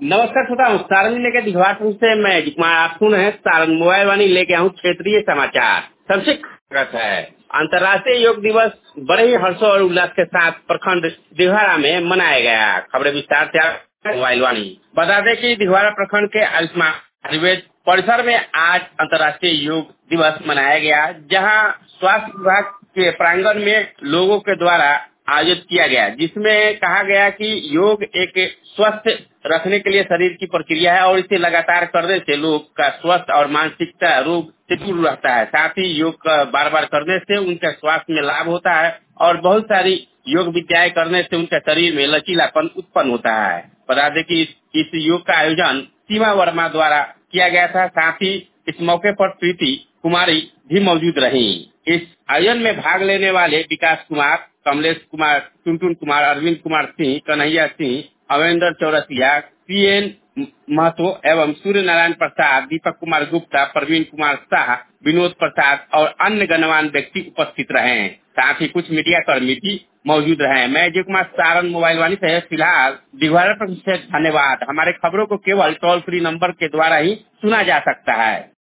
नमस्कार श्रोताओं, सारण जिले के दिघवार से मैं कुमार आप सुन है सारण मोबाइल वाणी लेके आऊँ क्षेत्रीय समाचार। सबसे स्वागत है। अंतर्राष्ट्रीय योग दिवस बड़े ही हर्षों और उल्लास के साथ प्रखंड दिघवारा में मनाया गया। खबरें विस्तार से मोबाइल वाणी। बता दें कि दिघवारा प्रखंड के आयुष्मान आयुर्वेद परिसर में आज अंतर्राष्ट्रीय योग दिवस मनाया गया, जहाँ स्वास्थ्य विभाग के प्रांगण में लोगों के द्वारा आयोजित किया गया, जिसमें कहा गया कि योग एक स्वस्थ रखने के लिए शरीर की प्रक्रिया है और इसे लगातार करने से लोग का स्वस्थ और मानसिकता रोग से दूर रहता है। साथ ही योग बार बार करने से उनके स्वास्थ्य में लाभ होता है और बहुत सारी योग विद्याएं करने से उनके शरीर में लचीलापन उत्पन्न होता है। बता दें कि इस योग का आयोजन सीमा वर्मा द्वारा किया गया था। साथ ही इस मौके पर प्रीति कुमारी भी मौजूद रही। इस आयोजन में भाग लेने वाले विकास कुमार, कमलेश कुमार, टुनटुन कुमार, अरविंद कुमार सिंह, कन्हैया सिंह, अवेंद्र चौरसिया, सीएन महतो एवं सूर्य नारायण प्रसाद, दीपक कुमार गुप्ता, प्रवीण कुमार शाह, विनोद प्रसाद और अन्य गणमान्य व्यक्ति उपस्थित रहे। साथ ही कुछ मीडिया कर्मी भी मौजूद रहे। मैं अजय कुमार, सारण मोबाइल वाणी से फिलहाल दिघवारा पर धन्यवाद। हमारे खबरों को केवल टोल फ्री नंबर के द्वारा ही सुना जा सकता है।